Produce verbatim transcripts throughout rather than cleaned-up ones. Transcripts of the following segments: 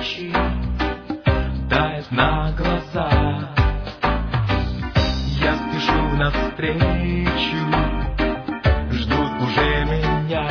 ночи тает на глазах. Я спешу навстречу, ждут уже меня.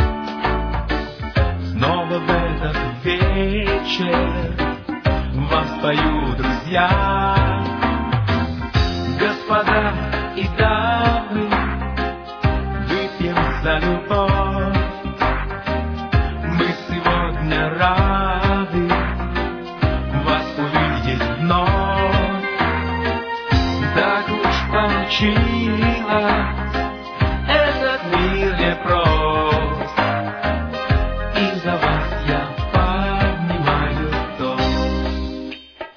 Снова в этот вечер вам спою, друзья. Господа и дамы, выпьем за любовь. Мы сегодня рады вас увидеть вновь. Так уж получилось, этот мир непрост, и за вас я поднимаю тост.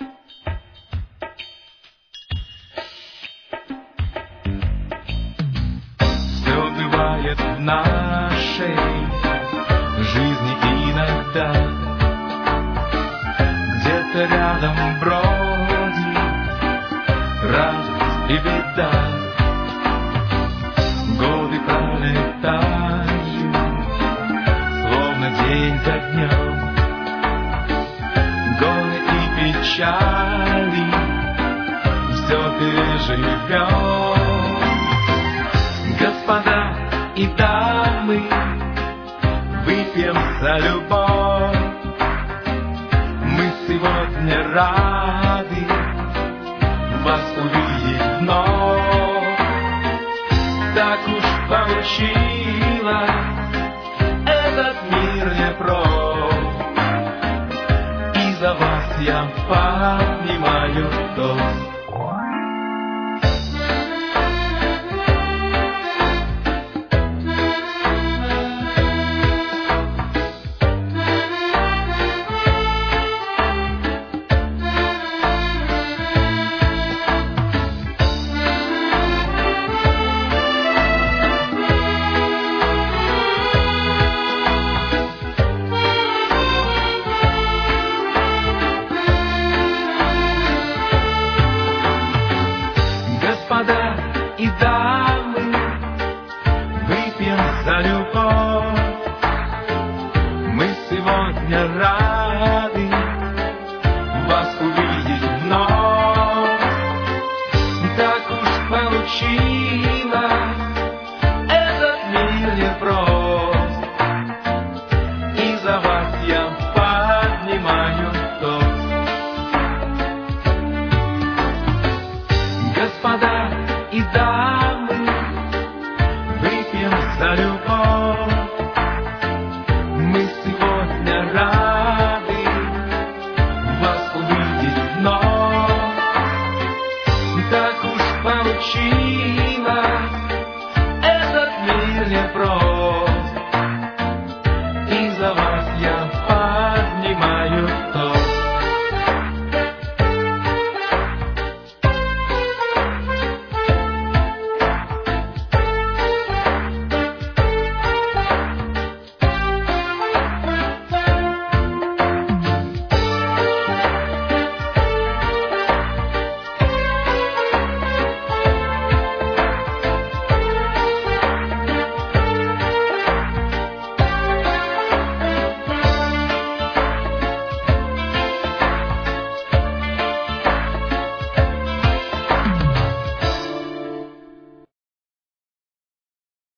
Все бывает в нашей жизни иногда, где-то рядом бродит радость и беда. Годы пролетают, словно день за днем. Горе и печали все переживем. Господа и дамы, выпьем за любовь. Мы сегодня рады вас увидеть вновь. Так уж получилось, этот мир непрост, и за вас я поднимаю тост. Господа и дамы, выпьем за любовь. Мы сегодня рады вас увидеть вновь. Так уж получилось, этот мир непрост, и за вас я поднимаю тост. Господа и дамы, выпьем за любовь. Мы сегодня рады вас увидеть вновь. Так уж получилось, этот мир непрост, и за вас я